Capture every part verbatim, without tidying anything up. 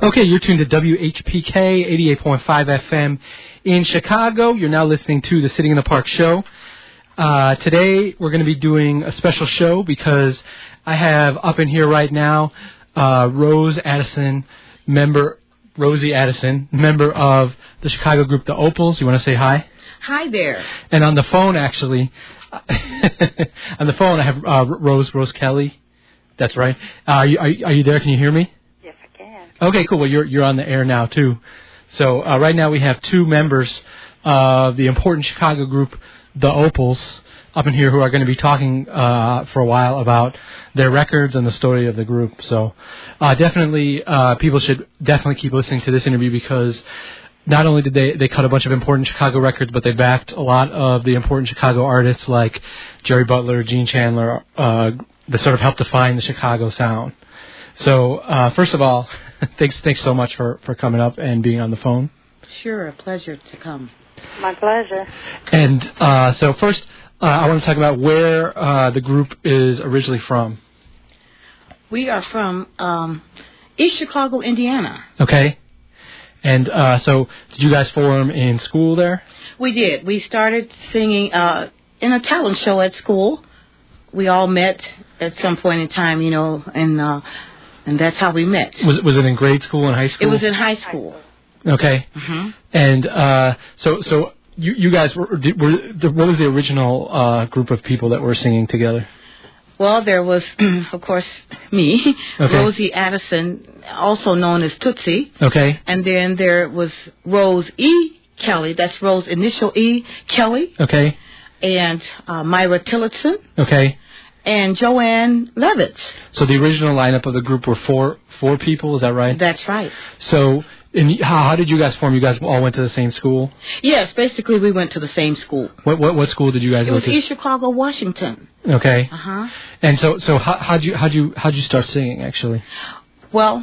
Okay, you're tuned to W H P K eighty-eight point five F M in Chicago. You're now listening to the Sitting in the Park show. Uh, today, we're going to be doing a special show because I have up in here right now uh, Rose Addison, member, Rosie Addison, member of the Chicago group The Opals. You want to say hi? Hi there. And on the phone, actually, on the phone, I have uh, Rose, Rose Kelly. That's right. Uh, are, you, are, you, are you there? Can you hear me? Yes, I can. Okay, cool. Well, you're you're on the air now too. So uh, right now we have two members of the important Chicago group, the Opals, up in here who are going to be talking uh, for a while about their records and the story of the group. So uh, definitely, uh, people should definitely keep listening to this interview because not only did they, they cut a bunch of important Chicago records, but they backed a lot of the important Chicago artists like Jerry Butler, Gene Chandler, uh, that sort of helped define the Chicago sound. So, uh, first of all, thanks thanks so much for, for coming up and being on the phone. Sure, a pleasure to come. My pleasure. And uh, so first, uh, I want to talk about where uh, the group is originally from. We are from um, East Chicago, Indiana. Okay. And uh, so did you guys form in school there? We did. We started singing uh, in a talent show at school. We all met at some point in time, you know, and uh, and that's how we met. Was was it in grade school and high school? It was in high school. Okay. Mm-hmm. And uh, so so you you guys were, were the, what was the original uh, group of people that were singing together? Well, there was, of course, me, okay. Rosie Addison, also known as Tootsie. Okay. And then there was Rose E. Kelly. That's Rose initial E. Kelly. Okay. And uh, Myra Tillotson. Okay. And Joanne Levitz. So the original lineup of the group were four four people, is that right? That's right. So and how, how did you guys form? You guys all went to the same school? Yes, basically we went to the same school. What what, what school did you guys it go was to? East Chicago, Washington. Okay. Uh-huh. And so so how how'd you how'd you how'd you start singing actually? Well,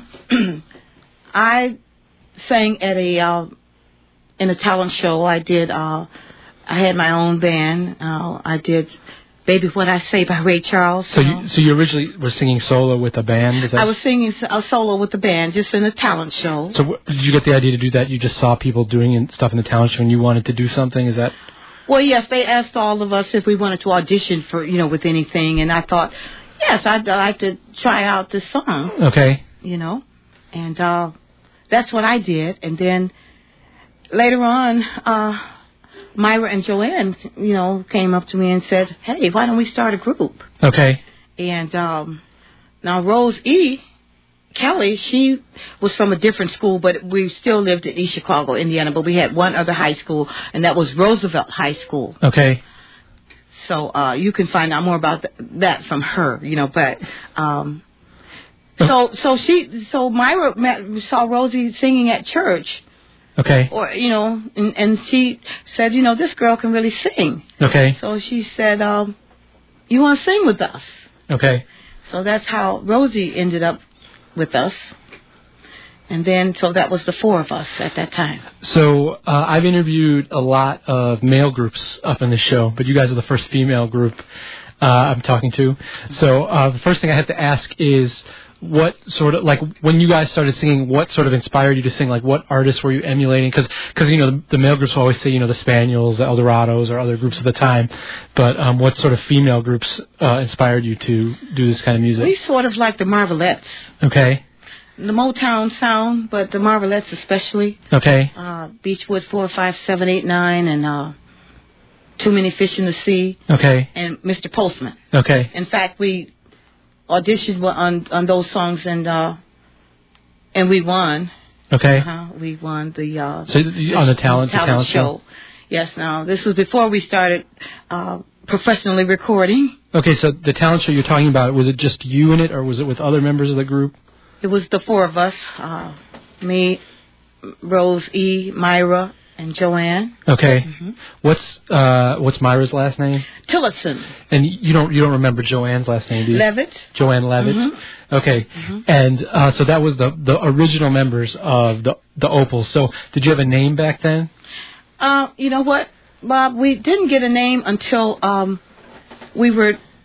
I sang at a uh, in a talent show. I did uh, I had my own band. Uh, I did Baby What I Say by Ray Charles. So you, you so you originally were singing solo with a band? Is that... I was singing a solo with the band, just in a talent show. So w- did you get the idea to do that? You just saw people doing stuff in the talent show and you wanted to do something? Is that... Well, yes, they asked all of us if we wanted to audition for, you know, with anything. And I thought, yes, I'd like to try out this song. Okay. You know, and uh, that's what I did. And then later on... Uh, Myra and Joanne, you know, came up to me and said, hey, why don't we start a group? Okay. And um, now Rose E. Kelly, she was from a different school, but we still lived in East Chicago, Indiana, but we had one other high school, and that was Roosevelt High School. Okay. So uh, you can find out more about th- that from her, you know, but... Um, so so she so Myra met, saw Rosie singing at church. Okay. Or, you know, and, and she said, you know, this girl can really sing. Okay. So she said, um, you want to sing with us? Okay. So that's how Rosie ended up with us. And then, so that was the four of us at that time. So uh, I've interviewed a lot of male groups up in the show, but you guys are the first female group uh, I'm talking to. So uh, the first thing I have to ask is, what sort of, like, when you guys started singing, what sort of inspired you to sing? Like, what artists were you emulating? Because, you know, the, the male groups will always say, you know, the Spaniels, the Eldorados, or other groups of the time. But um, what sort of female groups uh, inspired you to do this kind of music? We sort of like the Marvelettes. Okay. The Motown sound, but the Marvelettes especially. Okay. Uh, Beechwood four, five, seven, eight, nine, and uh, Too Many Fish in the Sea. Okay. And Mister Postman. Okay. In fact, we auditioned on on those songs, and uh, and we won. Okay. Uh-huh. We won the uh, so you, on the talent, the talent, the talent show. show. Yes. Now this was before we started uh, professionally recording. Okay. So the talent show you're talking about, was it just you in it, or was it with other members of the group? It was the four of us: uh, me, Rose E, Myra, and Joanne. Okay. Mm-hmm. What's uh, what's Myra's last name? Tillotson. And you don't you don't remember Joanne's last name, do you? Levitt. Joanne Levitt. Mm-hmm. Okay. Mm-hmm. And uh, so that was the the original members of the the Opals. So did you have a name back then? Uh, you know what, Bob? We didn't get a name until um, we were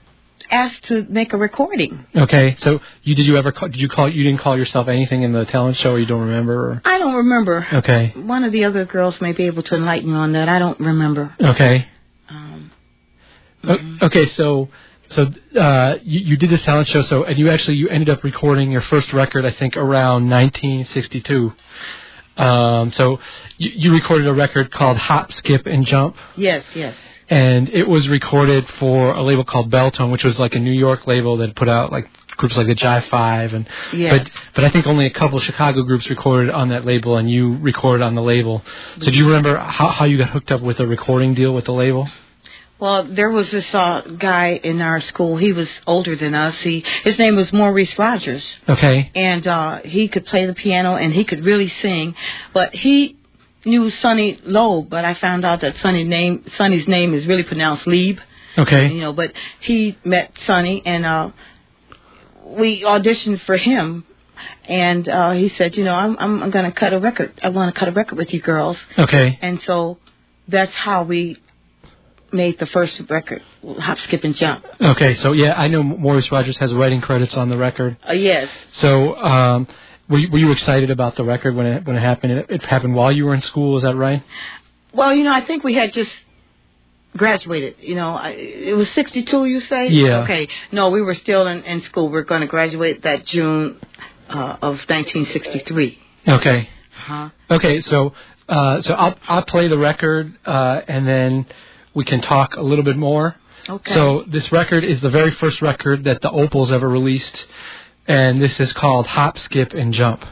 asked to make a recording. Okay, so you did you ever call, did you call you didn't call yourself anything in the talent show, or you don't remember? Or? I don't remember. Okay. One of the other girls may be able to enlighten you on that. I don't remember. Okay. Um, mm-hmm. Okay, so so uh, you, you did this talent show, so and you actually you ended up recording your first record, I think, around nineteen sixty-two. Um, so you, you recorded a record called Hop, Skip, and Jump. Yes, yes. And it was recorded for a label called Belltone, which was like a New York label that put out like groups like the Jive Five, and yes. but but I think only a couple of Chicago groups recorded on that label, and you recorded on the label. So do you remember how how you got hooked up with a recording deal with the label? Well, there was this uh, guy in our school. He was older than us. He his name was Maurice Rogers. Okay. And uh, he could play the piano and he could really sing, but he knew Sonny Loeb. But I found out that Sonny name Sonny's name is really pronounced Lieb. Okay. You know, but he met Sonny and uh, we auditioned for him. And uh, he said, you know, I'm I'm, I'm going to cut a record. I want to cut a record with you girls. Okay. And so that's how we made the first record, Hop, Skip, and Jump. Okay, so yeah, I know Maurice Rogers has writing credits on the record. Uh, yes. So, um, were you, were you excited about the record when it when it happened? It, it happened while you were in school, is that right? Well, you know, I think we had just graduated. You know, I, it was sixty-two, you say? Yeah. Okay. No, we were still in, in school. We we're going to graduate that June uh, of nineteen sixty-three. Okay. Huh? Okay, so uh, so I'll I'll play the record uh, and then we can talk a little bit more. Okay. So this record is the very first record that the Opals ever released, and this is called Hop, Skip, and Jump.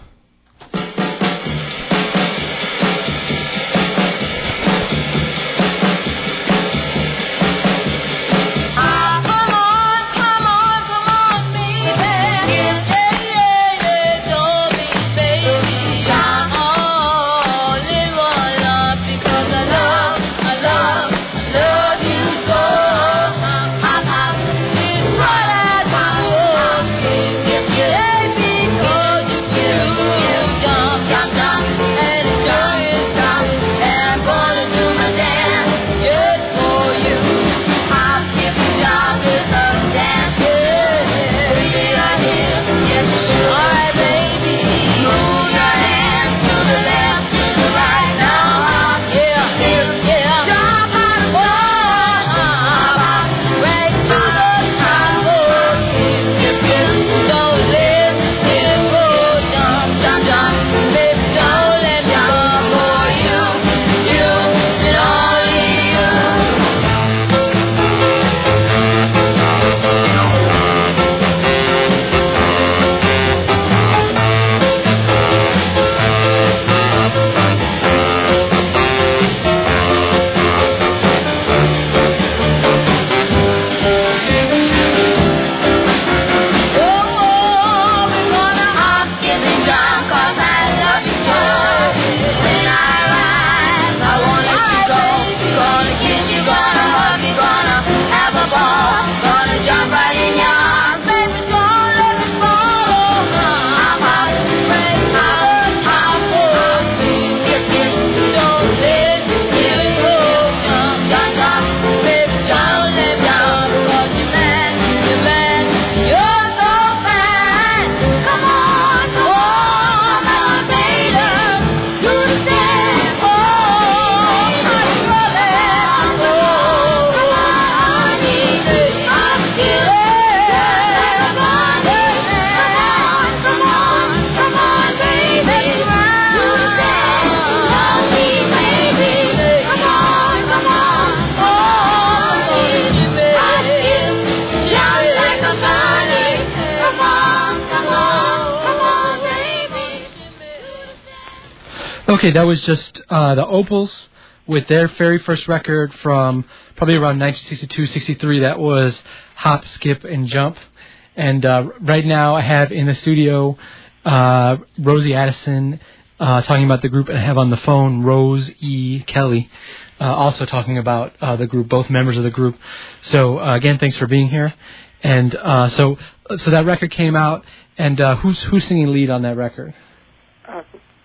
Okay, that was just uh, the Opals with their very first record from probably around nineteen sixty-two, sixty-three. That was Hop, Skip, and Jump. And uh, right now I have in the studio uh, Rosie Addison uh, talking about the group, and I have on the phone Rose E. Kelly uh, also talking about uh, the group, both members of the group. So uh, again, thanks for being here. And uh, so so that record came out, and uh, who's who's singing lead on that record? Uh,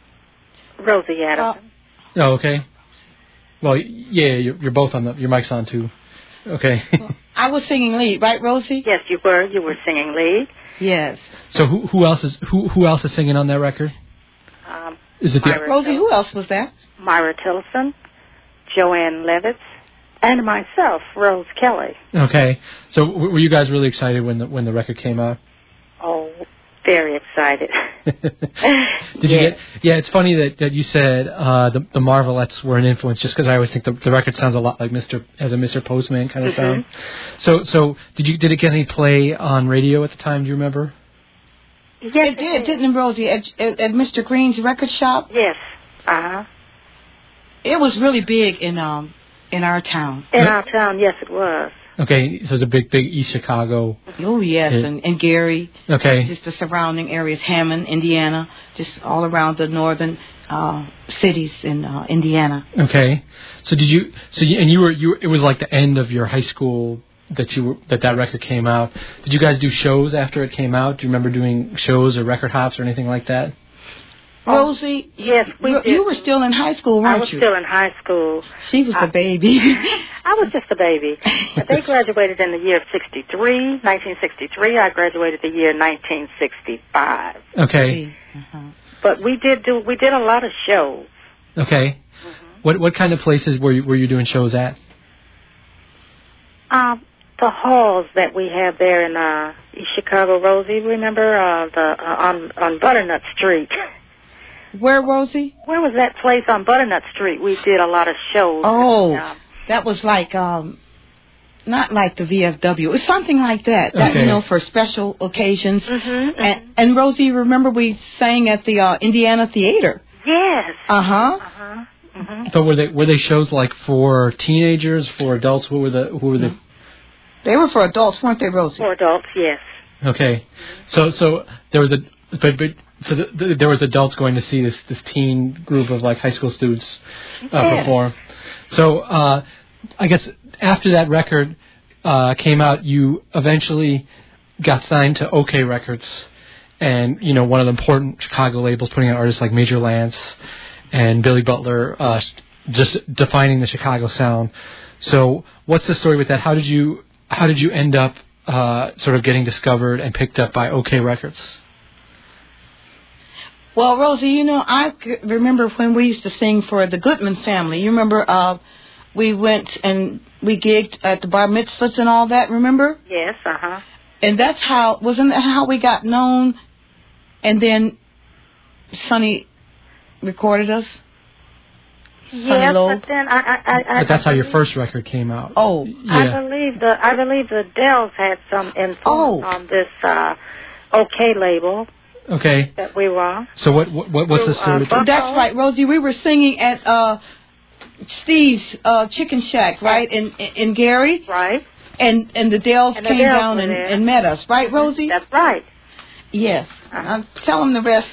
Rosie Addison. Oh, okay. Well, yeah, you're, you're both on the. Your mic's on too. Okay. I was singing lead, right, Rosie? Yes, you were. You were singing lead. Yes. So who who else is who who else is singing on that record? Um, Is it the Myra Rosie, Till- who else was that? Myra Tillison, Joanne Levitz, and myself, Rose Kelly. Okay. So w- were you guys really excited when the when the record came out? Oh, very excited. Did you get? Yeah, it's funny that, that you said uh, the the Marvelettes were an influence, just because I always think the, the record sounds a lot like Mister as a Mister Postman kind of Mm-hmm. sound. So so did you did it get any play on radio at the time? Do you remember? Yes, It did, didn't it, Rosie? At, at, at Mister Green's record shop. Yes. Uh huh. It was really big in um in our town. In our town, yes, it was. Okay, so it's a big big East Chicago. Oh yes, It- and, and Gary. Okay. Just the surrounding areas, Hammond, Indiana, just all around the northern uh, cities in uh, Indiana. Okay. So did you? So you, and you were you? It was like the end of your high school that you were, that that record came out. Did you guys do shows after it came out? Do you remember doing shows or record hops or anything like that? Rosie, Yes, we you, did. you were still in high school, I weren't was you? still in high school. She was I- the baby. I was just a baby. They graduated in the year of sixty-three, nineteen sixty-three. I graduated the year nineteen sixty-five. Okay. uh-huh. But we did do we did a lot of shows. Okay. Mm-hmm. What what kind of places were you were you doing shows at? Um, the halls that we have there in uh, East Chicago, Rosie. Remember uh, the uh, on on Butternut Street. Where, Rosie? Where was that place on Butternut Street? We did a lot of shows. Oh, Um, that was like, um, not like the V F W. It was something like that, that Okay. you know, for special occasions. mhm, And, and Rosie, remember we sang at the uh, Indiana Theater? Yes. Uh-huh. Uh-huh. Mhm. So were they were they shows like for teenagers, for adults? Who were the who were the? They were for adults, weren't they, Rosie? For adults, yes. Okay. So so there was a but but so the, the, there was adults going to see this this teen group of like high school students uh, Yes. perform. So uh, I guess after that record uh, came out, you eventually got signed to OK Records, and you know one of the important Chicago labels, putting out artists like Major Lance and Billy Butler, uh, just defining the Chicago sound. So what's the story with that? How did you how did you end up uh, sort of getting discovered and picked up by OK Records? Well, Rosie, you know, I c- remember when we used to sing for the Goodman family. You remember uh, we went and we gigged at the bar mitzvahs and all that, remember? Yes, uh-huh. And that's how, wasn't that how we got known? And then Sonny recorded us? Yes, Loeb? but then I, I, I, I But that's how your believe- first record came out. Oh, I Yeah. believe the I believe the Dells had some influence Oh. on this uh, OK label Okay. that we were on. So what what what- what's the So, uh, story? Buck- that's right, Rosie. We were singing at uh, Steve's uh, Chicken Shack, right, in in Gary, Right. and and the Dells And the came Dells down were and, there. and met us, right, Rosie? That's right. Yes. Uh-huh. Uh, tell them the rest.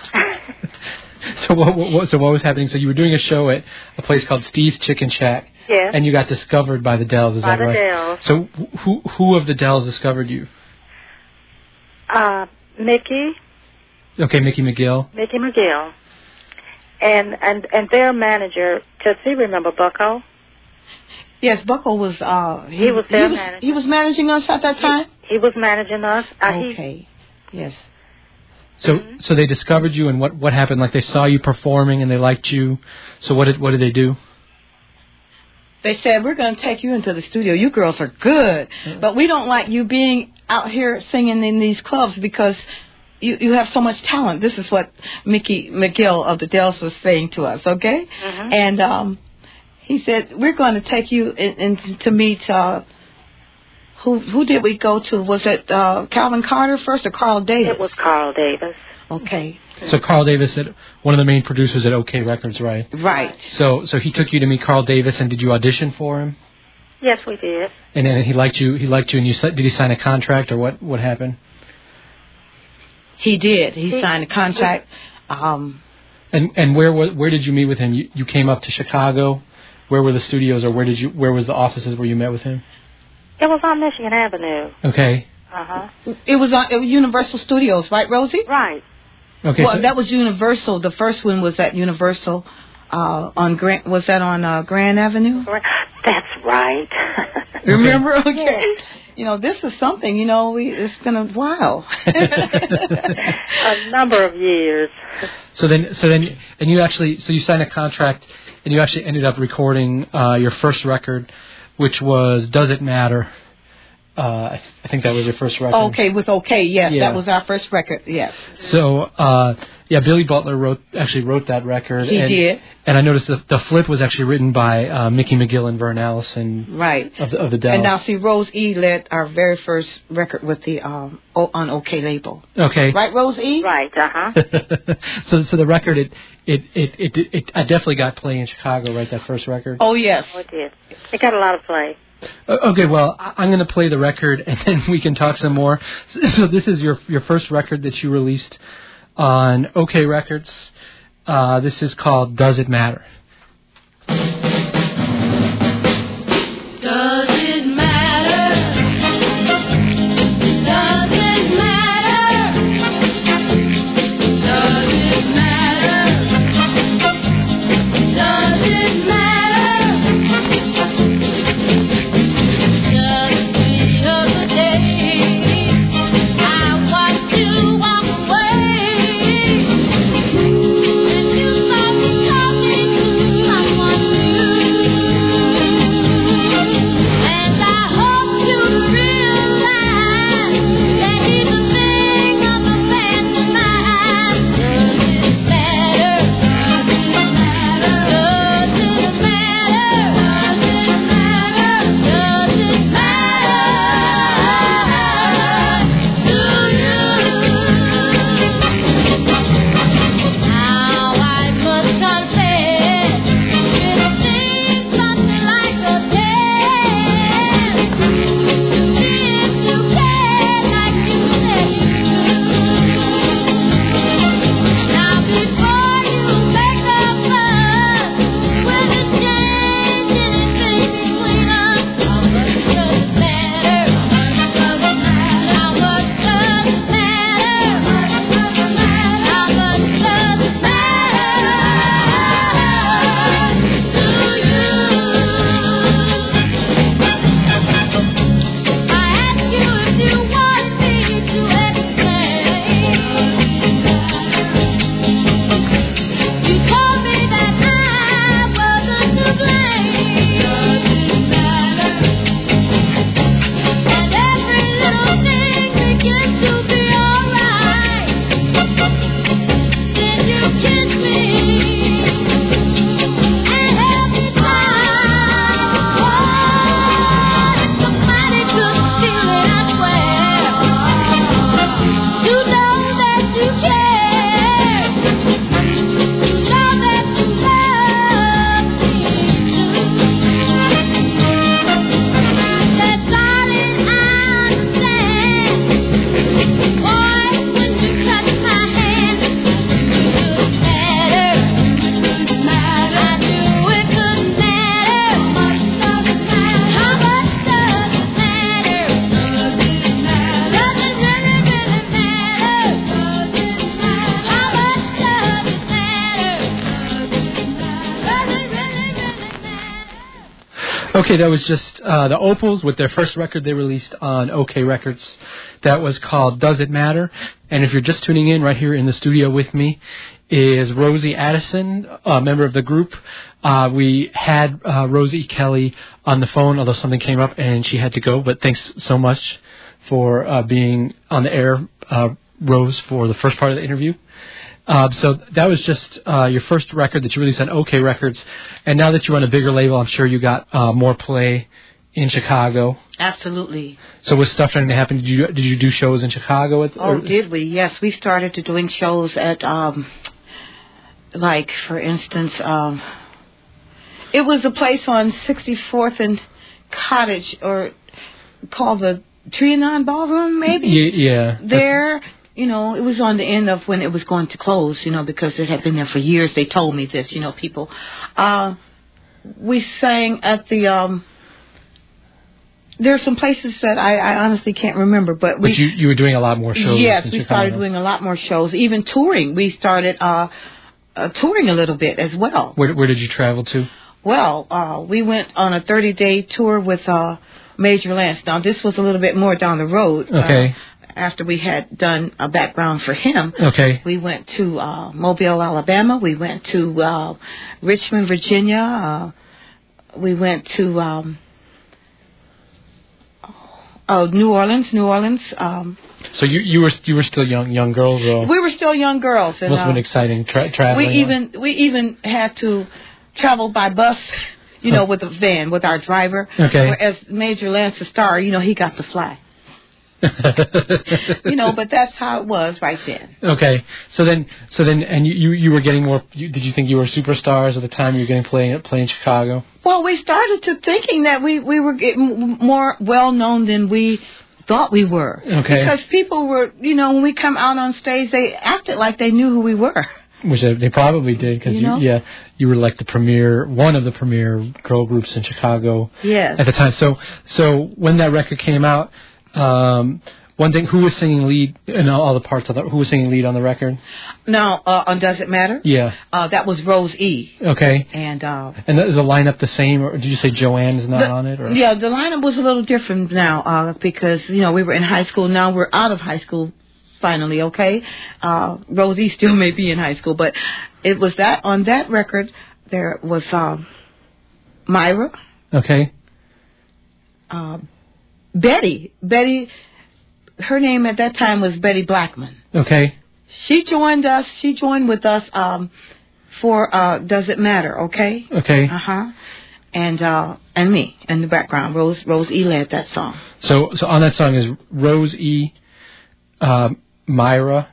So what, what what- so what was happening? So you were doing a show at a place called Steve's Chicken Shack, Yes. and you got discovered by the Dells. Is By that the right? Dells. So who who of the Dells discovered you? Uh, Mickey, Okay, Mickey McGill. Mickey McGill, and and and their manager, Tootsie. Remember Bucko? Yes, Buckle was. Uh, He was their he was, manager. he was managing us at that time. He was managing us. Uh, he, Okay. Yes. So Mm-hmm. so they discovered you, and what what happened? Like they saw you performing and they liked you. So what did what did they do? They said, we're going to take you into the studio. You girls are good, but we don't like you being out here singing in these clubs because you, you have so much talent. This is what Mickey McGill of the Dells was saying to us, okay? Mhm. And um, he said, we're going to take you in, in to meet, uh, who who did we go to? Was it uh, Calvin Carter first or Carl Davis? It was Carl Davis. Okay, So Carl Davis, at, one of the main producers at OK Records, right? right. So so he took you to meet Carl Davis, and did you audition for him? Yes, we did. And then he liked you. He liked you, and you si- did he sign a contract, or what? What happened? He did. He He- signed a contract. Um, And and where was where did you meet with him? You you came up to Chicago. Where were the studios, or where did you where was the offices where you met with him? It was on Michigan Avenue. Okay. Uh huh. it was on it was Universal Studios, right, Rosie? Right. Okay. Well, so, that was Universal. The first one was at Universal uh, on Grand. Was that on uh, Grand Avenue? That's right. Remember? Okay. okay. You know, this is something, you know, we it's been a while. A number of years. So then, so then, and you actually, so you signed a contract, and you actually ended up recording uh, your first record, which was "Does It Matter." Uh, I, th- I think that was your first record. Okay, with OK, yes, yeah. That was our first record, yes. So, uh, yeah, Billy Butler wrote actually wrote that record. He and, did. And I noticed the, the flip was actually written by uh, Mickey McGill and Vern Allison. Right. Of the, of the Dells. And now, see, Rose E. led our very first record with the um, o- on OK label. Okay. Right, Rose E. Right. Uh huh. so, so the record it it, it it it it I definitely got play in Chicago, right? That first record. Oh yes. Oh, it did. It got a lot of play. Okay, well, I'm going to play the record, and then we can talk some more. So this is your your first record that you released on OK Records. Uh, this is called "Does It Matter?" Does it matter? Does it matter? Does it matter? Does it matter? Okay, that was just uh, the Opals with their first record they released on OK Records. That was called Does It Matter? And if you're just tuning in, right here in the studio with me is Rosie Addison, a member of the group. Uh, we had uh, Rosie Kelly on the phone, although something came up and she had to go. But thanks so much for uh, being on the air, uh, Rose, for the first part of the interview. Uh, so that was just uh, your first record that you released on OK Records. And now that you're on a bigger label, I'm sure you got uh, more play in Chicago. Absolutely. So was stuff starting to happen? Did you did you do shows in Chicago? At, oh, did we? Yes, we started to doing shows at, um, like, for instance, um, it was a place on sixty-fourth and Cottage, or called the Trianon Ballroom, maybe? Yeah. There... You know, it was on the end of when it was going to close, you know, because it had been there for years. They told me this, you know, people. Uh, we sang at the, um, there are some places that I, I honestly can't remember, but we... But you, you were doing a lot more shows. Yes, in we Chicago. started doing a lot more shows, even touring. We started uh, uh, touring a little bit as well. Where, where did you travel to? Well, uh, we went on a thirty-day tour with uh, Major Lance. Now, this was a little bit more down the road. Okay. Uh, after we had done a background for him, Okay. we went to uh, Mobile, Alabama. We went to uh, Richmond, Virginia. Uh, we went to um, oh, New Orleans, New Orleans. Um, So you you were you were still young young girls. Though. we were still young girls. And, Must have been uh, exciting tra- traveling. We even we even had to travel by bus, you know, Oh. with a van with our driver. Okay. Whereas Major Lance, the star, you know, he got to fly. You know, but that's how it was right then. Okay, so then, so then, and you, you, you were getting more. You, did you think you were superstars at the time you were getting playing play in Chicago? Well, we started to thinking that we we were getting more well known than we thought we were. Okay. Because people were, you know, when we come out on stage, they acted like they knew who we were. Which they, they probably did because You you, know? yeah, you were like the premier, one of the premier girl groups in Chicago Yes. at the time. So, so when that record came out, um, one thing, who was singing lead in all, all the parts of the, who was singing lead on the record? Now, uh, on Does It Matter? Yeah. Uh, that was Rose E. Okay. And uh, And is the lineup the same, or did you say Joanne is not The- on it? Or? Yeah, the lineup was a little different now uh, because, you know, we were in high school. Now we're out of high school finally, okay? Uh, Rosie still may be in high school, but it was that, on that record, there was uh, Myra, Okay. uh, Betty. Betty, her name at that time was Betty Blackman. Okay. She joined us, she joined with us um, for uh, Does It Matter, okay? Okay. Uh-huh. And uh, and me in the background. Rose Rose E led that song. So, so on that song is Rose E, uh, Myra,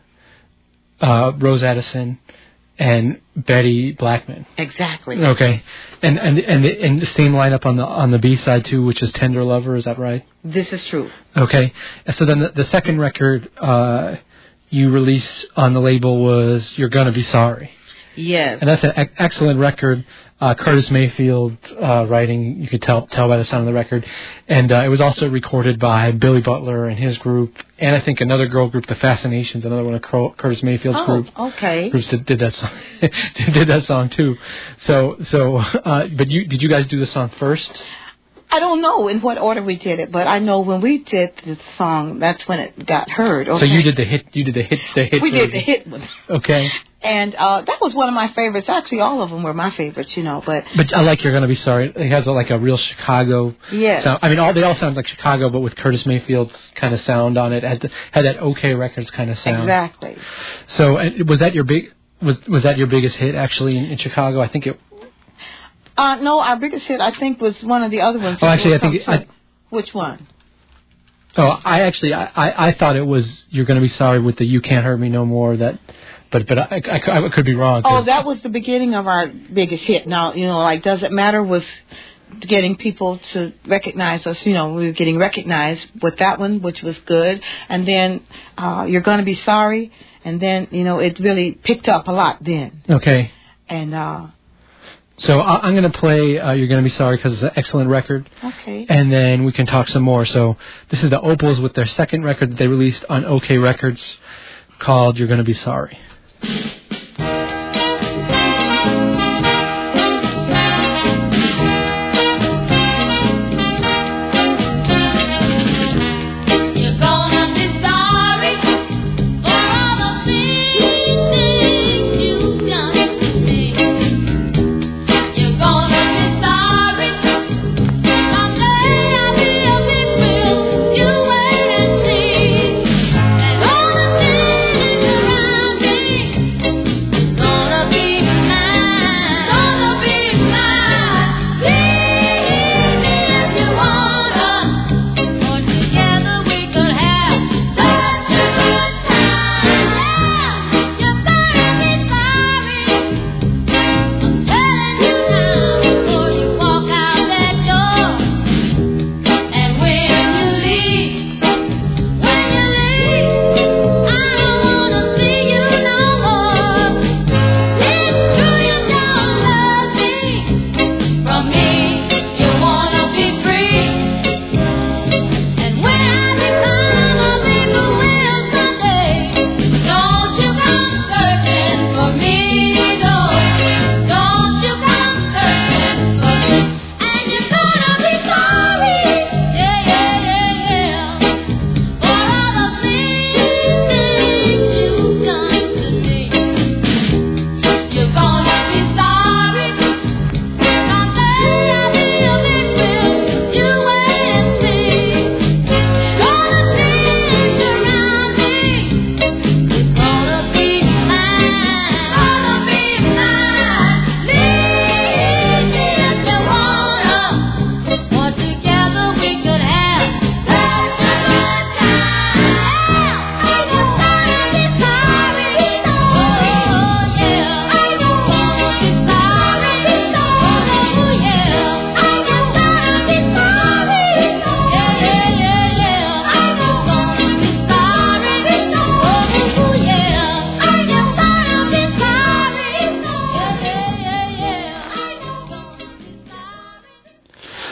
uh, Rose Addison, and Betty Blackman. Exactly. Okay, and and and the, and the same lineup on the on the B side too, which is Tender Lover. Is that right? This is true. Okay, and so then the, the second record uh, you released on the label was You're Gonna Be Sorry, Yes. and that's an ex- excellent record. Uh, Curtis Mayfield uh, writing, you could tell tell by the sound of the record, and uh, it was also recorded by Billy Butler and his group, and I think another girl group, the Fascinations, another one of Cur- Curtis Mayfield's Oh, group. okay. Groups that did that song, did that song too. So, so, uh, but you did you guys do the song first? I don't know in what order we did it, but I know when we did the song, that's when it got heard. Okay? So you did the hit, you did the hit, the hit. We did the version. hit one. Okay. And uh, that was one of my favorites. Actually, all of them were my favorites, you know. But But I like You're Gonna Be Sorry. It has a, like a real Chicago Yes. sound. I mean, all they all sound like Chicago, but with Curtis Mayfield's kind of sound on it. Had the, had that OK Records kind of sound. exactly. So, and was that your big? Was was that your biggest hit actually in, in Chicago? I think it. Uh, no, our biggest hit, I think, was one of the other ones. Oh, actually, I From think it- some- I- Which one? Oh, I actually, I, I, I thought it was You're Gonna Be Sorry with the You Can't Hurt Me No More. That, but but I, I, I could be wrong. 'cause- Oh, that was the beginning of our biggest hit. Now, you know, like Does It Matter was getting people to recognize us. You know, we were getting recognized with that one, which was good. And then uh, You're Gonna Be Sorry. And then, you know, it really picked up a lot then. Okay. And, uh, So I, I'm going to play uh, You're Gonna Be Sorry because it's an excellent record. okay. And then we can talk some more. So this is the Opals with their second record that they released on OK Records called You're Gonna Be Sorry. You're gonna be sorry for all the things you've done to me. You're gonna be sorry someday. I'll be a big wheel. You wait and see. And all the things around me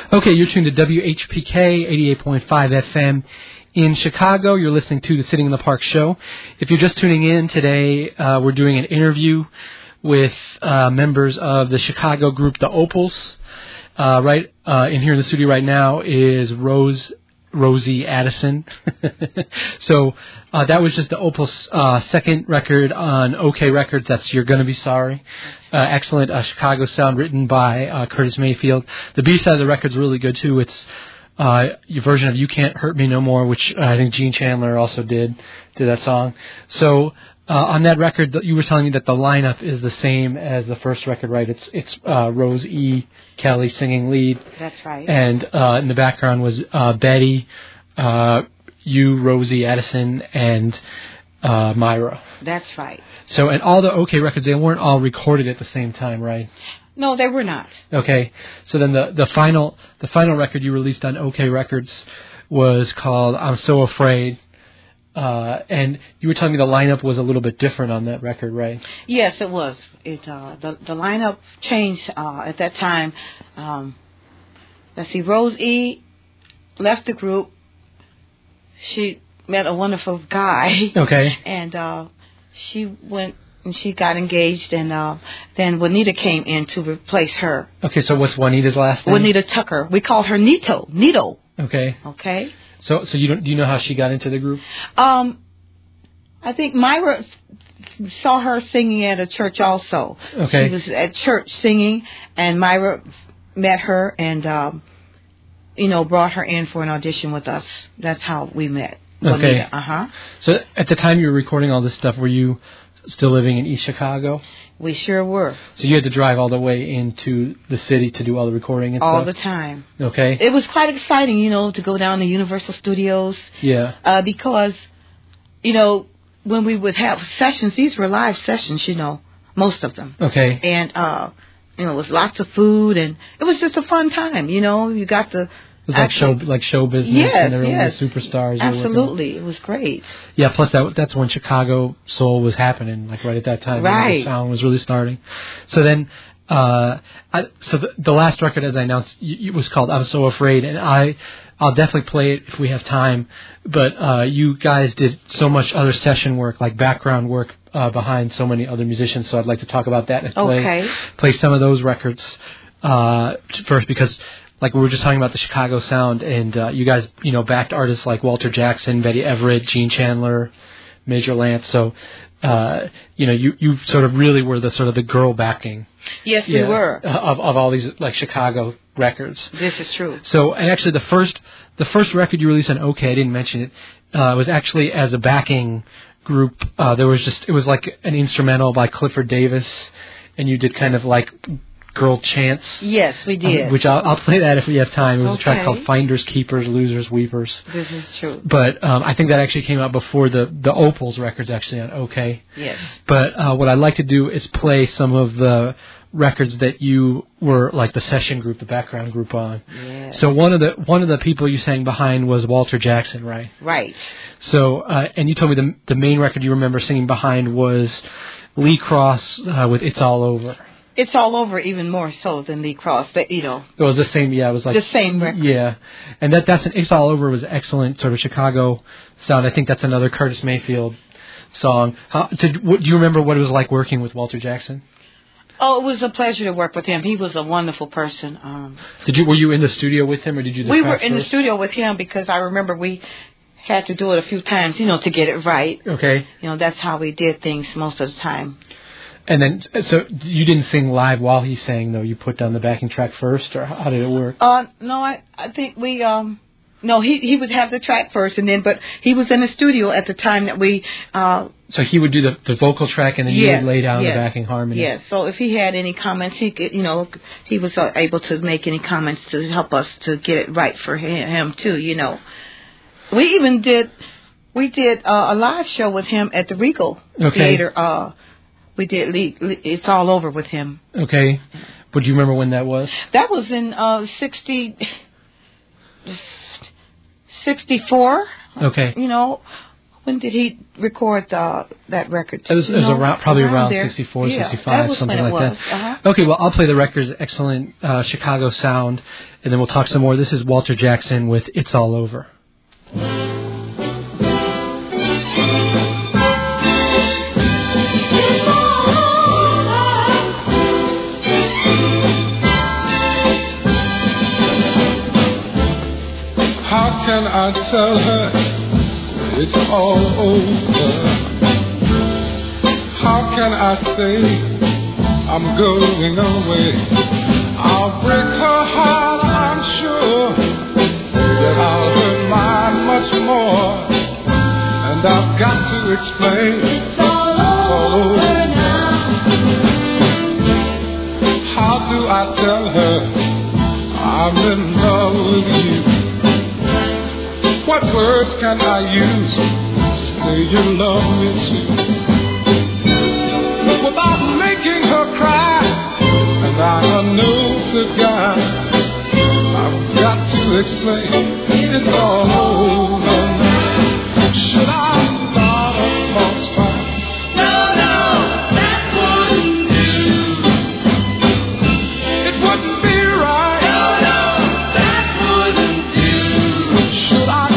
Okay, you're tuned to W H P K eighty-eight point five F M in Chicago. You're listening to the Sitting in the Park show. If you're just tuning in today, uh, we're doing an interview with uh, members of the Chicago group, the Opals. Uh, right uh, in here in the studio right now is Rose Rosie Addison. so uh, that was just the Opals' uh, second record on OK Records. That's You're Gonna Be Sorry. Uh, excellent uh, Chicago sound written by uh, Curtis Mayfield. The B-side of the record's really good too. It's uh, your version of You Can't Hurt Me No More, which uh, I think Gene Chandler also did did that song. So uh, on that record, you were telling me that the lineup is the same as the first record, right? It's it's uh, Rose E. Kelly singing lead. That's right. And uh, in the background was uh, Betty, uh, you, Rosie Addison, and uh, Myra. That's right. So, and all the OK Records, they weren't all recorded at the same time, right? No, they were not. Okay. So then the, the final the final record you released on OK Records was called I'm So Afraid. Uh, and you were telling me the lineup was a little bit different on that record, right? Yes, it was. It uh, the the lineup changed uh, at that time. Um, let's see, Rose E. left the group. She met a wonderful guy. Okay. And uh, she went and she got engaged, and uh, then Juanita came in to replace her. Okay, so what's Juanita's last name? Juanita Tucker. We called her Nito. Nito. Okay. Okay. So, so you don't do you know how she got into the group? Um, I think Myra saw her singing at a church also. Okay. She was at church singing, and Myra met her and, um, you know, brought her in for an audition with us. That's how we met. Okay. Uh huh. So at the time you were recording all this stuff, were you still living in East Chicago? We sure were. So you had to drive all the way into the city to do all the recording and all stuff? the time. Okay. It was quite exciting, you know, to go down to Universal Studios. Yeah. Uh, because, you know, when we would have sessions, these were live sessions, you know, most of them. Okay. And, uh, you know, it was lots of food, and it was just a fun time, you know. You got the... It was like show, like show business, yes, and there yes. were the superstars. you were working with. Absolutely. It was great. Yeah, plus that that's when Chicago soul was happening, like right at that time. Right. The sound was really starting. So then, uh, I, so the, the last record, as I announced, y- it was called I'm So Afraid, and I, I'll definitely play it if we have time. But uh, you guys did so much other session work, like background work uh, behind so many other musicians. So I'd like to talk about that and play Okay. play some of those records uh, first, because like we were just talking about the Chicago sound, and uh, you guys, you know, backed artists like Walter Jackson, Betty Everett, Gene Chandler, Major Lance. So, uh, you know, you, you sort of really were the sort of the girl backing. Yes, yeah, we were. of of all these like Chicago records. This is true. So, and actually, the first the first record you released on OK, I didn't mention it, uh, was actually as a backing group. Uh, there was just it was like an instrumental by Clifford Davis, and you did kind of like girl chants. Yes, we did. Um, which I'll, I'll play that if we have time. It was Okay. a track called Finders, Keepers, Losers, Weepers. This is true. But um, I think that actually came out before the, the Opals records actually on OK. Yes. But uh, what I'd like to do is play some of the records that you were like the session group, the background group on. Yes. So one of the one of the people you sang behind was Walter Jackson, right? Right. So uh, and you told me the the main record you remember singing behind was Lee Cross uh, with It's All Over. It's all over, even more so than Lee Cross. That you know, It was the same, yeah. It was like the same record. yeah, and that that's an It's All Over was excellent sort of Chicago sound. I think that's another Curtis Mayfield song. How, did, what, do you remember what it was like working with Walter Jackson? Oh, it was a pleasure to work with him. He was a wonderful person. Um, Did you were you in the studio with him, or did you? Do the we were tracks in the first? studio with him because I remember we had to do it a few times, you know, to get it right. Okay. You know, that's how we did things most of the time. And then, so you didn't sing live while he sang, though. You put down the backing track first, or how did it work? Uh, no, I, I think we, um, no, he, he would have the track first and then, but he was in the studio at the time that we, uh, So he would do the, the vocal track, and then you yes, would lay down yes, the backing harmony. Yes. So if he had any comments, he could, you know, he was uh, able to make any comments to help us to get it right for him, him too, you know. We even did, we did uh, a live show with him at the Regal Okay. Theater, uh, we did Le- Le- It's All Over with him. Okay. But do you remember when that was? That was in uh, sixty, sixty-four. Okay. You know, when did he record uh, that record? It was, You it was know, around, probably around there. sixty-four, Yeah, sixty-five, that was something when it like was. that. Uh-huh. Okay, well, I'll play the record's excellent uh, Chicago sound, and then we'll talk some more. This is Walter Jackson with It's All Over. How can I tell her it's all over? How can I say I'm going away? I'll break her heart, I'm sure, that I'll hurt mine much more. And I've got to explain it's all, it's all over now. How do I tell her I'm in love with you? What words can I use to say you love me too? Without making her cry, and I know the guy, I've got to explain it's all over now. Should I start a false fight? No, no, that wouldn't do. It wouldn't be right. No, no, that wouldn't do. Should I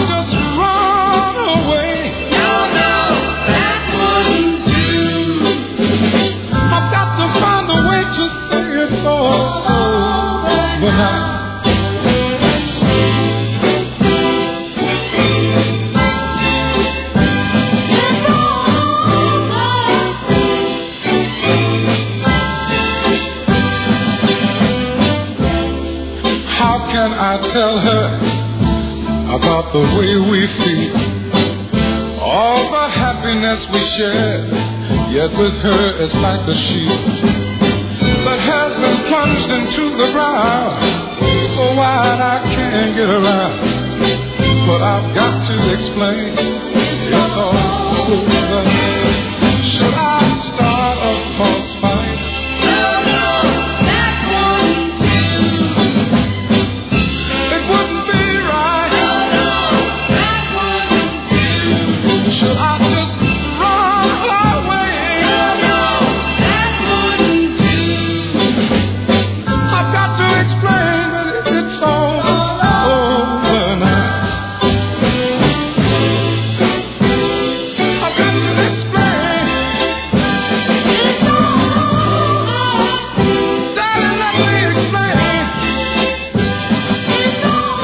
tell her about the way we feel, all the happiness we share, yet with her it's like a shield that has been plunged into the ground, so wide I can't get around. But I've got to explain it's all over. Should I start a false fight? No, no, that wouldn't do. It wouldn't be right. No, no, that wouldn't do. Should I just run away? No, no, that wouldn't do. I've got to explain that it's all over now. I've got to explain it's all over. Darling, let me explain it's all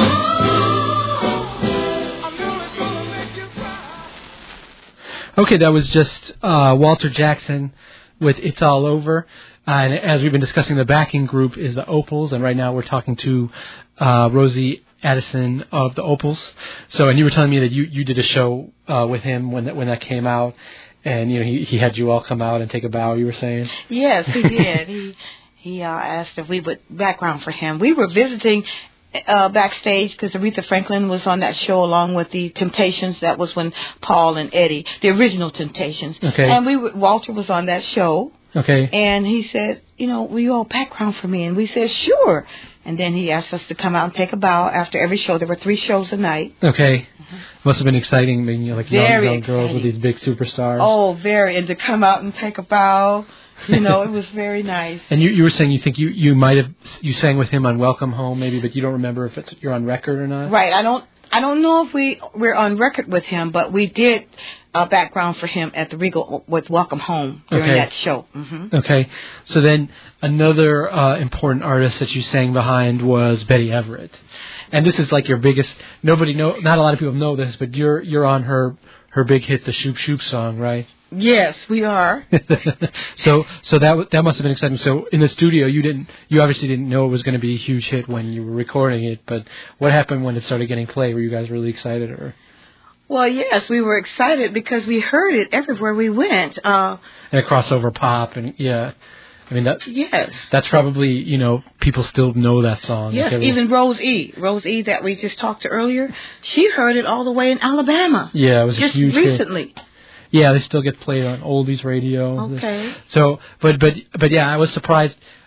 over. I'm really gonna make you cry. Okay, that was just uh, Walter Jackson with It's All Over. Uh, and as we've been discussing, the backing group is the Opals, and right now we're talking to uh, Rosie Addison of the Opals. So, and you were telling me that you, you did a show uh, with him when that when that came out, and you know he he had you all come out and take a bow. You were saying? Yes, he did. he he uh, asked if we would background for him. We were visiting uh, backstage because Aretha Franklin was on that show along with the Temptations. That was when Paul and Eddie, the original Temptations, Okay. and we were, Walter was on that show. Okay. And he said, you know, will you all background for me? And we said, sure. And then he asked us to come out and take a bow after every show. There were three shows a night. Okay. Must have been exciting being you know, like young, Very young girls with exciting. these big superstars. Oh, very. And to come out and take a bow, you know, it was very nice. And you, you were saying you think you, you might have you sang with him on Welcome Home maybe, but you don't remember if it's you're on record or not. Right. I don't I don't know if we we're on record with him, but we did a background for him at the Regal with Welcome Home during Okay. that show. hmm Okay. So then another uh, important artist that you sang behind was Betty Everett. And this is like your biggest nobody know not a lot of people know this, but you're you're on her her big hit, the Shoop Shoop song, right? Yes, we are. so so that w- that must have been exciting. So in the studio, you didn't you obviously didn't know it was going to be a huge hit when you were recording it. But what happened when it started getting played? Were you guys really excited, or Well, yes, we were excited because we heard it everywhere we went. Uh, and a crossover pop and yeah, I mean that yes. that's probably you know people still know that song. Yes, If they were- even Rose E. Rose E. that we just talked to earlier, she heard it all the way in Alabama. yeah, it was Just a huge hit. recently. Yeah, they still get played on oldies radio. Okay. So, but but but yeah, I was surprised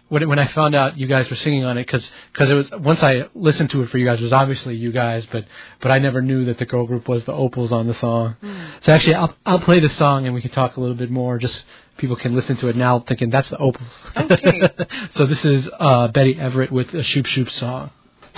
when when I found out you guys were singing on it, because it was once I listened to it for you guys, it was obviously you guys, but but I never knew that the girl group was the Opals on the song. Mm. So actually, I'll I'll play the song and we can talk a little bit more. Just people can listen to it now, thinking that's the Opals. Okay. So this is uh, Betty Everett with a Shoop Shoop song.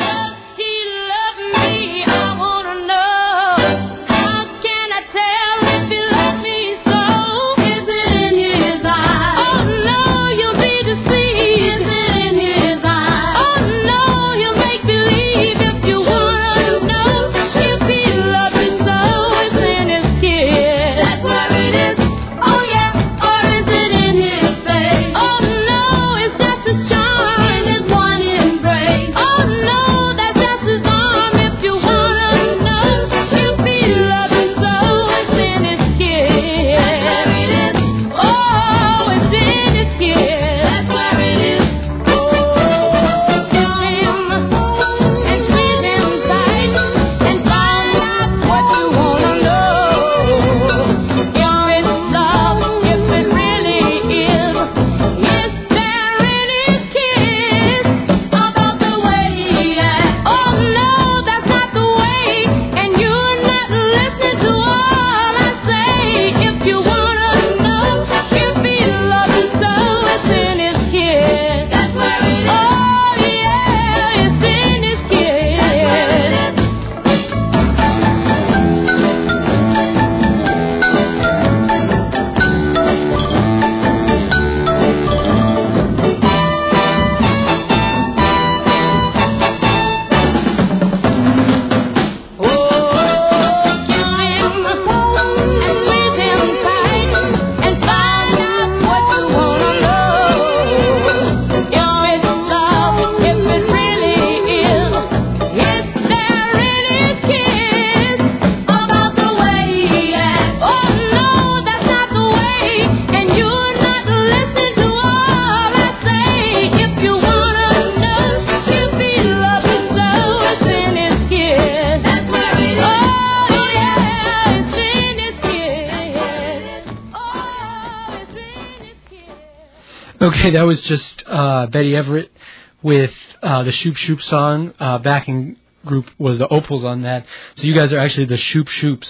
Okay, that was just uh, Betty Everett with uh, the Shoop Shoop song. Uh, backing group was the Opals on that. So you guys are actually the Shoop Shoops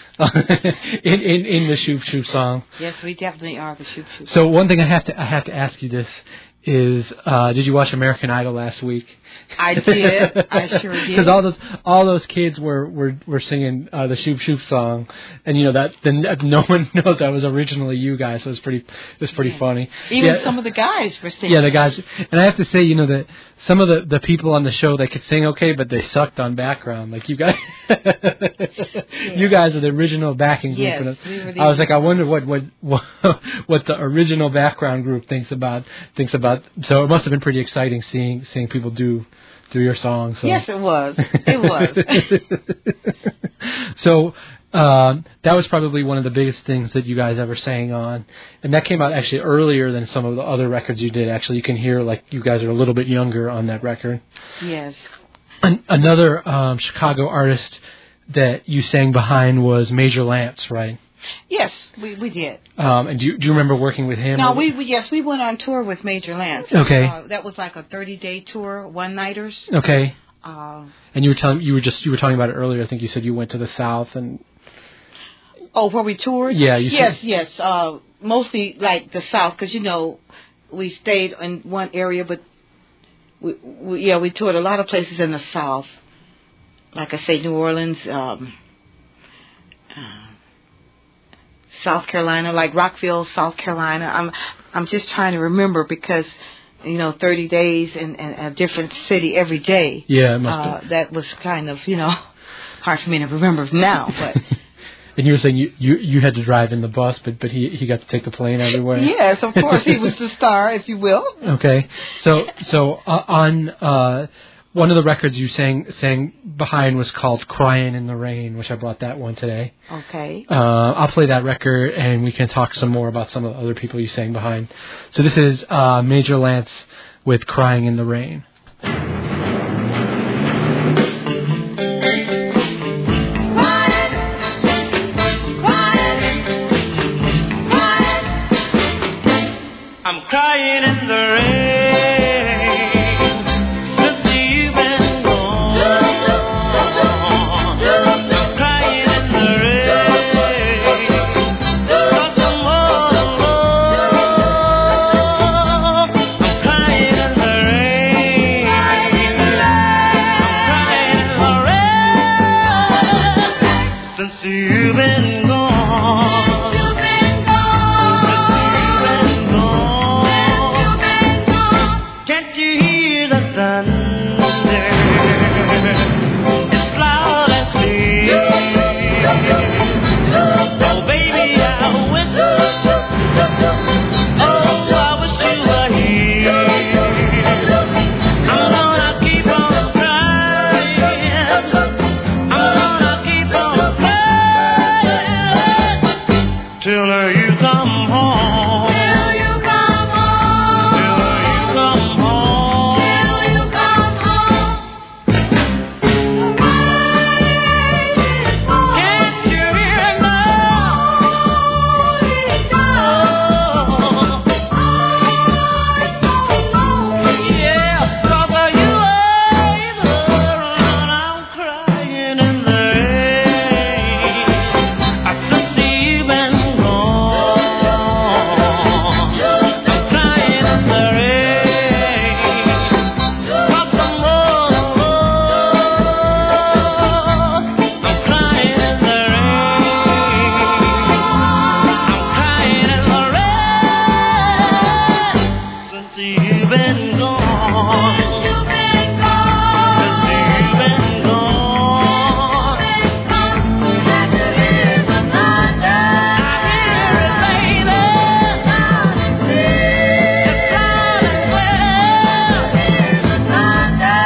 in, in in the Shoop Shoop song. Yes, we definitely are the Shoop Shoops. So one thing I have to I have to ask you this is, uh, did you watch American Idol last week? I did. I sure did. Because all those all those kids were were, were singing uh, the Shoop Shoop song, and you know that then no one knows that was originally you guys. So it was pretty it was pretty yeah. funny. Even yeah. some of the guys were singing. Yeah, the guys. And I have to say, you know, that some of the, the people on the show, they could sing okay, but they sucked on background. Like you guys, yeah. you guys are the original backing group. Yes, and we were the I was like, I wonder what what what, what the original background group thinks about thinks about. So it must have been pretty exciting seeing seeing people do do your song. So. Yes, it was. It was. So um, that was probably one of the biggest things that you guys ever sang on, and that came out actually earlier than some of the other records you did. Actually, you can hear like you guys are a little bit younger on that record. Yes. An- another um, Chicago artist that you sang behind was Major Lance, right? Yes, we we did. Um, and do you, do you remember working with him? No, we, we yes we went on tour with Major Lance. Okay. Uh, that was like a thirty day tour, one nighters. Okay. Uh, and you were telling you were just you were talking about it earlier. I think you said you went to the South and. Oh, where we toured? Yeah. You yes, said... yes. Uh, mostly like the South, because you know we stayed in one area, but we, we yeah we toured a lot of places in the South. Like I say, New Orleans. Um, uh, South Carolina, like Rockville, South Carolina. I'm I'm just trying to remember because, you know, thirty days in, in a different city every day. Yeah, it must uh, have. That was kind of, you know, hard for me to remember now. But and you were saying you, you, you had to drive in the bus, but but he he got to take the plane everywhere. Yes, of course, he was the star, if you will. Okay, so so uh, on. Uh, One of the records you sang sang behind was called "Crying in the Rain," which I brought that one today. Okay. Uh, I'll play that record, and we can talk some more about some of the other people you sang behind. So this is uh, Major Lance with "Crying in the Rain." I'm crying in the rain. Can't you hear the thunder? It's loud and clear. Oh, baby, I wish, oh, I wish you were here. I'm gonna keep on crying. I'm gonna keep on crying till you come home. Till you come home. Till you come home. Till you come home. Can't you hear it now? Yeah, 'cause of you, I'm I'm crying in the rain. I still see you been gone. I'm crying in the rain. 'Cause I'm wrong. I'm crying in the rain. I'm crying in the rain. Since you've been gone. Since you've been gone. Since you've been gone. I can hear the thunder. I hear it, baby. Loud and clear. It's loud and clear. I hear the thunder.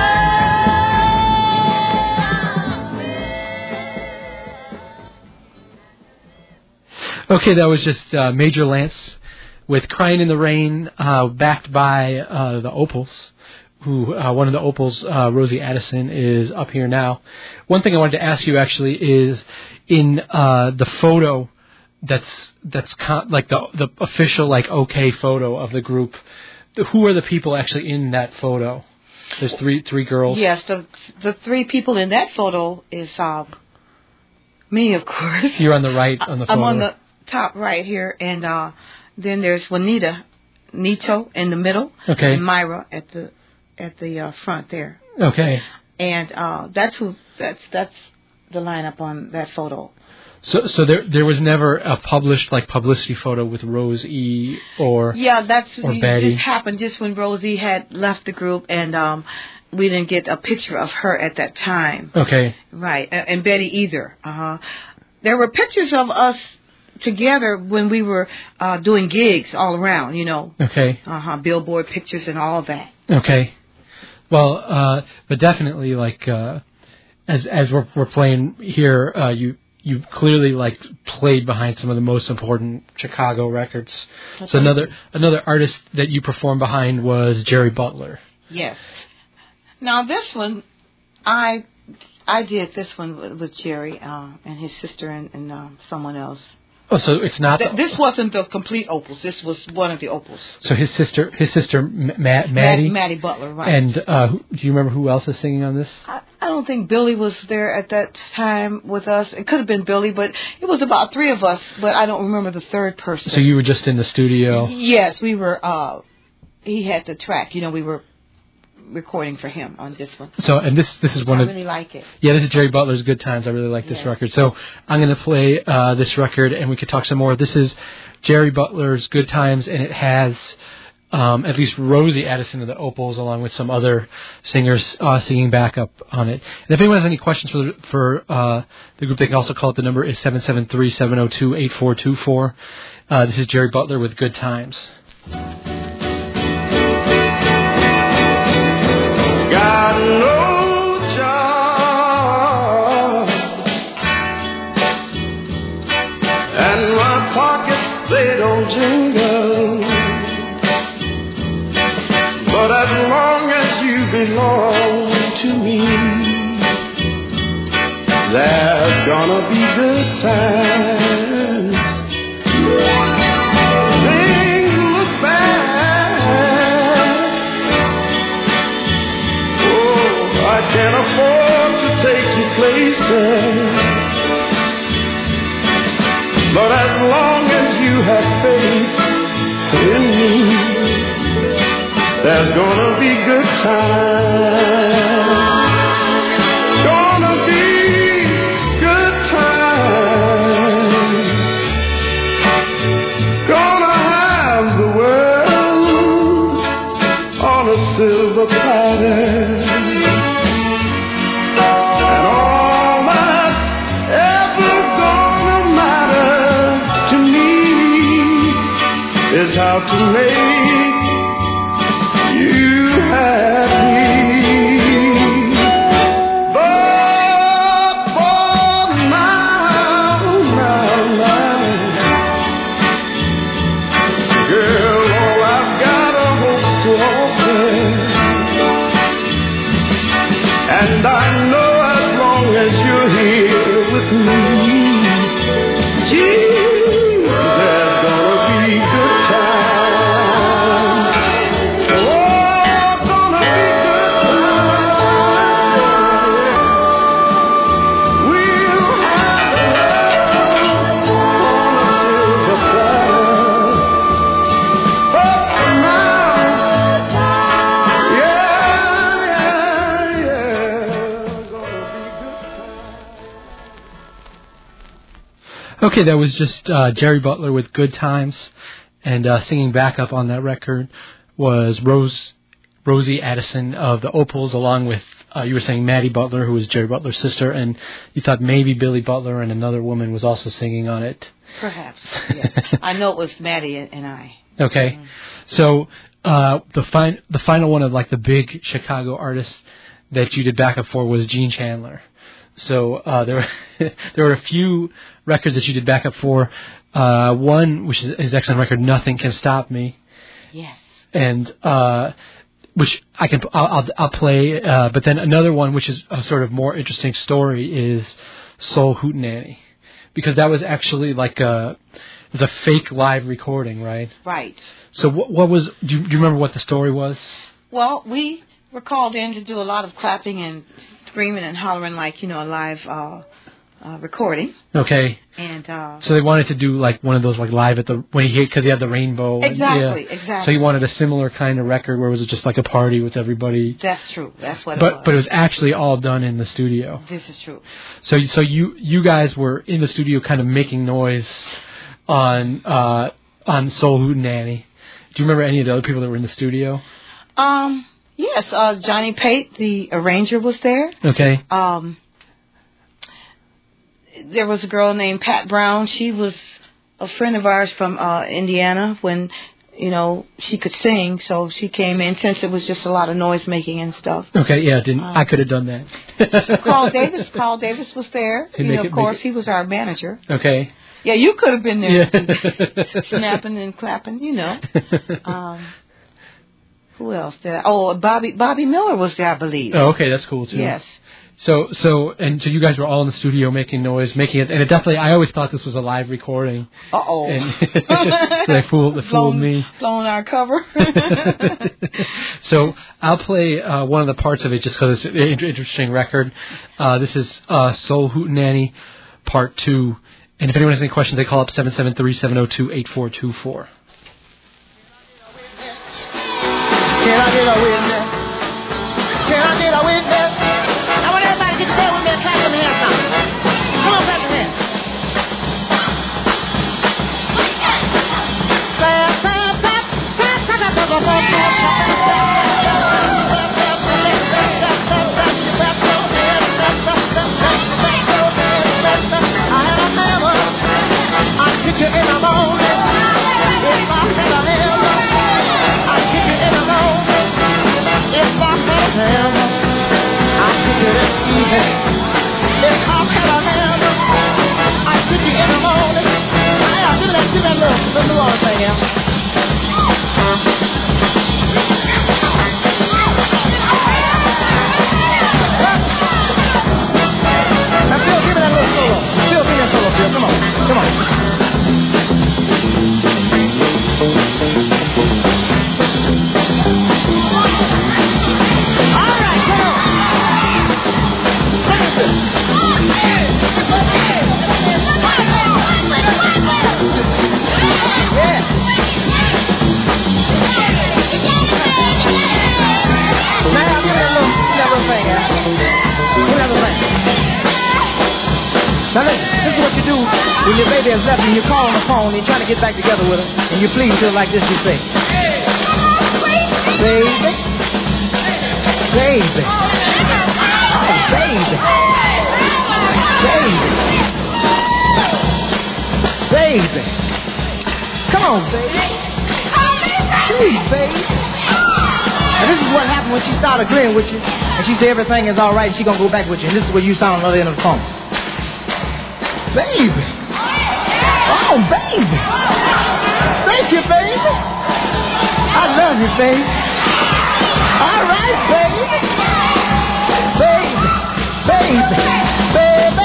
Okay, that was just uh, Major Lance with "Crying in the Rain," uh, backed by uh, the Opals. Who uh, one of the Opals, uh, Rosie Addison, is up here now. One thing I wanted to ask you actually is in uh, the photo that's that's con- like the the official like OK photo of the group. Who are the people actually in that photo? There's three three girls. Yes, the the three people in that photo is um, me, of course. You're on the right on the photo. I'm on the top right here, and uh, then there's Juanita, Nito in the middle, Okay. and Myra at the at the uh, front there, Okay. and uh, that's who that's that's the lineup on that photo. So so there there was never a published like publicity photo with Rose E or Yeah, that's Or it Betty. just happened just when Rosie had left the group, and um, we didn't get a picture of her at that time. Okay. Right, a- and Betty either. Uh-huh. There were pictures of us together when we were uh, doing gigs all around, you know. Okay. Uh-huh, billboard pictures and all that. Okay. Well, uh, but definitely, like, uh, as as we're we're playing here, uh, you you clearly like played behind some of the most important Chicago records. So another another artist that you performed behind was Jerry Butler. Yes. Now this one, I I did this one with, with Jerry uh, and his sister and, and uh, someone else. Oh, so it's not. Th- the, this wasn't the complete Opals. This was one of the Opals. so his sister, his sister M- Ma- Maddie, Mad- Maddie Butler, right. and uh, who, do you remember who else is singing on this? I, I don't think Billy was there at that time with us. It could have been Billy, but it was about three of us, but I don't remember the third person. So you were just in the studio. Yes, we were, uh, he had the track. You know, we were recording for him on this one. So and this this is one I of really like it. yeah this is Jerry Butler's Good Times. I really like this Yes. record. So I'm going to play uh, this record and we could talk some more. This is Jerry Butler's Good Times, and it has um, at least Rosie Addison of the Opals along with some other singers uh, singing backup on it. And if anyone has any questions for the, for uh, the group, they can also call it. The number is seven seven three, seven zero two, eight four two four. Uh, this is Jerry Butler with Good Times. Got no job, and my pockets they don't jingle. But as long as you belong to me, there's gonna be good times. Things look bad. I can't afford to take you places, but as long as you have faith in me, there's gonna be good times. Gonna be good times. Gonna have the world all on a silver platter. And all that's ever gonna matter to me is how to make you happy. But for now, now, now, girl, all I've got are hopes to offer. And I know as long as you're here with me, gee, there's gonna be good times. Oh, gonna be good times. We'll have love on a silver platter. But for now, yeah, yeah, yeah, gonna be good times. Okay, that was just uh, Jerry Butler with Good Times, and uh, singing backup on that record was Rose Rosie Addison of the Opals, along with uh, you were saying Maddie Butler, who was Jerry Butler's sister, and you thought maybe Billy Butler and another woman was also singing on it. Perhaps, yes. I know it was Maddie and I. Okay, so uh, the fin- the final one of like the big Chicago artists that you did backup for was Gene Chandler. So uh, there were there were a few records that you did backup for. Uh, one, which is his excellent record, "Nothing Can Stop Me," Yes. and uh, which I can I'll I'll, I'll play. Uh, but then another one, which is a sort of more interesting story, is "Soul Hootenanny," because that was actually like a it was a fake live recording, right? Right. So what, what was? Do you, do you remember what the story was? Well, we were called in to do a lot of clapping and screaming and hollering like, you know, a live uh, uh, recording. Okay. And uh, So they wanted to do like one of those like live at the when he because he had the rainbow. and- Exactly, yeah. exactly. So he wanted a similar kind of record where it was just like a party with everybody. that's true. That's what it But was. but it was actually all done in the studio. This is true. So so you you guys were in the studio kind of making noise on uh, on Soul Hootenanny. Do you remember any of the other people that were in the studio? Um, yes, uh, Johnny Pate, the arranger, was there. Okay. Um, there was a girl named Pat Brown. She was a friend of ours from uh, Indiana when, you know, she could sing. So she came in since it was just a lot of noise making and stuff. Okay. Yeah. Didn't Um, I could have done that. Carl Davis, Carl Davis was there. Hey, You make know, it- of make course, it- he was our manager. Okay. Yeah, you could have been there, Yeah. too. Snapping and clapping, you know. Um, who else did I? Oh, Bobby Bobby Miller was there, I believe. Oh, okay. That's cool too. Yes. So, so, and so you guys were all in the studio making noise, making it, and it definitely, I always thought this was a live recording. Uh oh. And they fooled, they fooled me. Blown our cover. So I'll play uh, one of the parts of it just because it's an inter- interesting record. Uh, this is uh, Soul Hootenanny Part Two, and if anyone has any questions, they call up seven seven three, seven zero two, eight four two four. Can I get a witness? Can I get a witness? I want everybody to get together with me and clap some hands now. Come on, clap your hands. Clap, clap, clap, clap, clap, clap, clap, clap, clap, I had a hammer. I'd kick you in the morning. If I had a hammer, I'd kick you in the morning. If I had a hammer, I'd kick you this evening. If I had a hammer, I'd kick you in the morning. Yeah, give me that, give me that little, little New Orleans thing, yeah. Now, Phil, give me that little solo. Phil, give me that solo, Phil. Come on, come on. All right, come on. Listen to Yeah. Now, give me that little, give me that little thing, yeah. Give me that little thing. Now listen, this is what you do when your baby has left and you call on the phone and you're trying to get back together with her and you plead to her like this, you say, baby, Baby. Oh, baby. Baby. Baby. Come on, baby. Please, baby. Now, this is what happened when she started agreeing with you, and she said everything is all right, and she gonna go back with you, and this is where you sound on the other end of the phone. Baby. Oh, baby. Thank you, baby. I love you, baby. All right, baby. Baby. Baby. Baby.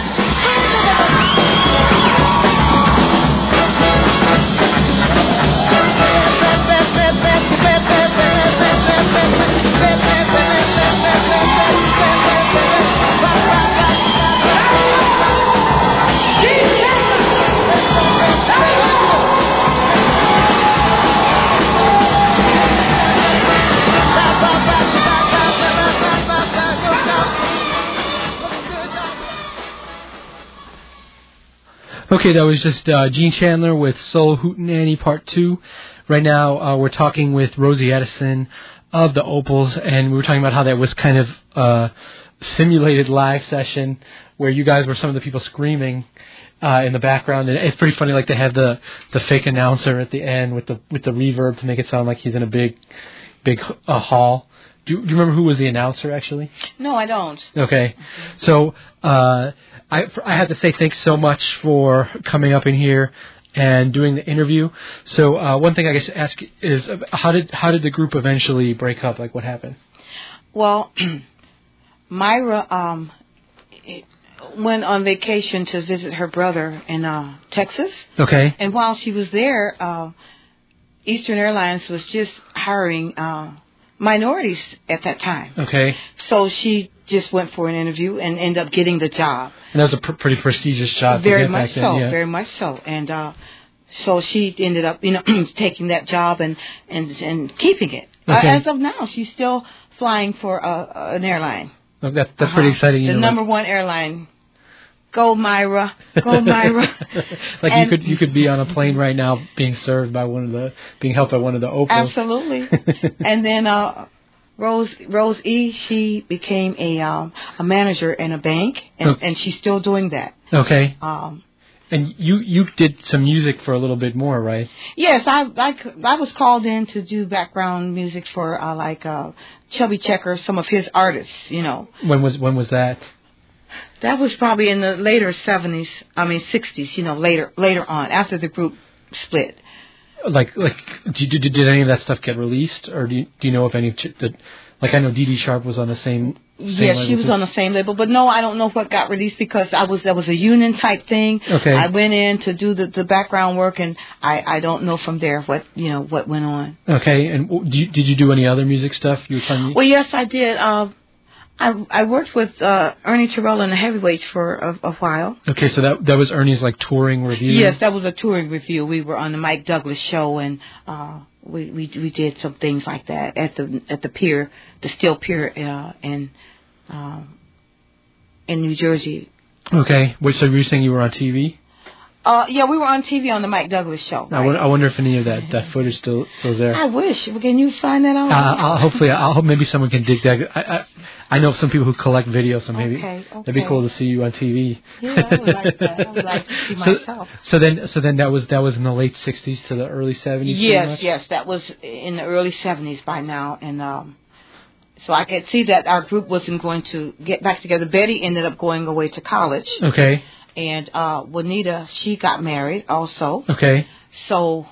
Okay, that was just uh, Gene Chandler with Soul Hootenanny Part two. Right now, uh, we're talking with Rosie Edison of the Opals, and we were talking about how that was kind of uh, simulated live session where you guys were some of the people screaming uh, in the background. And it's pretty funny, like they have the, the fake announcer at the end with the with the reverb to make it sound like he's in a big big uh, hall. Do you, do you remember who was the announcer, actually? No, I don't. Okay. So uh, I, I have to say thanks so much for coming up in here and doing the interview. So uh, one thing I guess to ask is, uh, how did how did the group eventually break up? Like, what happened? Well, Myra um, went on vacation to visit her brother in uh, Texas. Okay. And while she was there, uh, Eastern Airlines was just hiring uh, minorities at that time. Okay. So she just went for an interview and ended up getting the job. And that was a pr- pretty prestigious job. Very to get much back then, so, yeah. very much so. And uh, so she ended up, you know, taking that job and, and, and keeping it. Okay. Uh, as of now, she's still flying for uh, an airline. Oh, that, that's Uh-huh. pretty exciting. You The know, number one airline. Go Myra, go Myra. like And- you could you could be on a plane right now being served by one of the being helped by one of the Opals. Absolutely. And then uh, Rose Rose E, she became a um, a manager in a bank, and, Okay. and she's still doing that. Okay. Um, And you you did some music for a little bit more, right? yes, I, I, I was called in to do background music for uh, like uh, Chubby Checker, some of his artists, you know. When was when was that? That was probably in the later seventies, I mean sixties, you know, later later on, after the group split. Like like did did, did any of that stuff get released, or do you, do you know if any of ch- the like I know Dee Dee Sharp was on the same. same Yes, she label was too? on the same label, but no, I don't know what got released because I was that was a union type thing. Okay. I went in to do the, the background work, and I, I don't know from there what you know what went on. Okay, and w- do you, did you do any other music stuff? You were telling me. Well, yes, I did. Uh, I I worked with uh, Ernie Terrell and the Heavyweights for a, a while. Okay, so that that was Ernie's like touring review. Yes, that was a touring review. We were on the Mike Douglas show, and uh, we, we we did some things like that at the at the pier, the Steel Pier, uh, in um, in New Jersey. Okay, wait. So you were saying you were on T V? Uh, yeah, we were on T V on the Mike Douglas show. I, wonder, I wonder if any of that, that footage still still there. I wish. Can you find that out? Uh, I'll, hopefully, I'll hope maybe someone can dig that. I, I I know some people who collect videos, so maybe Okay, that'd be okay. cool to see you on T V. Yeah, I would like that. I would like to see so, myself. so then, so then that was that was in the late sixties to the early seventies. pretty Yes, much? yes, that was in the early seventies by now, and um, so I could see that our group wasn't going to get back together. Betty ended up going away to college, Okay. and uh, Juanita, she got married also. Okay. So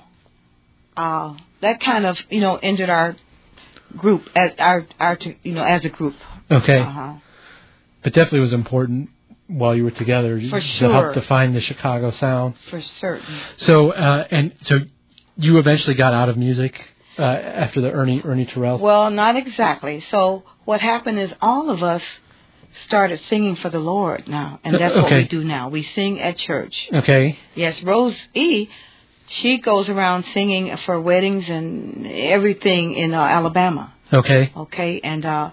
uh, that kind of you know ended our group as our our you know as a group. Okay. Uh-huh. But definitely was important while you were together For to sure. help define the Chicago sound. For certain. So uh, and so you eventually got out of music uh, after the Ernie Ernie Terrell. Well, not exactly. So what happened is all of us started singing for the Lord now, and that's what Okay. we do now. We sing at church. Okay. Yes, Rose E, she goes around singing for weddings and everything in uh, Alabama. Okay. Okay, and uh,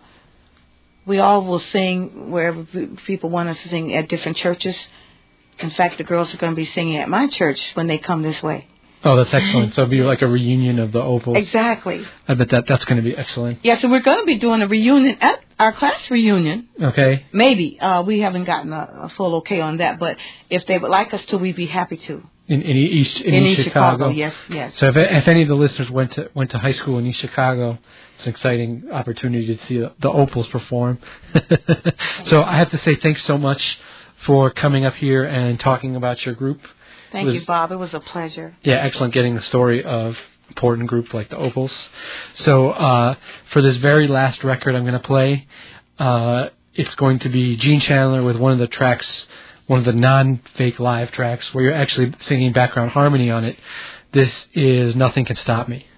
we all will sing wherever p- people want us to sing at different churches. In fact, the girls are going to be singing at my church when they come this way. Oh, that's excellent. So it'll be like a reunion of the Opals. Exactly. I bet that that's going to be excellent. Yeah, so we're going to be doing a reunion at our class reunion. Okay. Maybe. Uh, we haven't gotten a, a full okay on that, but if they would like us to, we'd be happy to. In, in East in, In East East Chicago. Chicago, yes, yes. So if if any of the listeners went to went to high school in East Chicago, it's an exciting opportunity to see the, the Opals perform. So I have to say thanks so much for coming up here and talking about your group. Thank was, you, Bob. It was a pleasure. Yeah, excellent getting the story of important group like the Opals. So uh, for this very last record I'm going to play, uh, it's going to be Gene Chandler with one of the tracks, one of the non-fake live tracks where you're actually singing background harmony on it. This is Nothing Can Stop Me.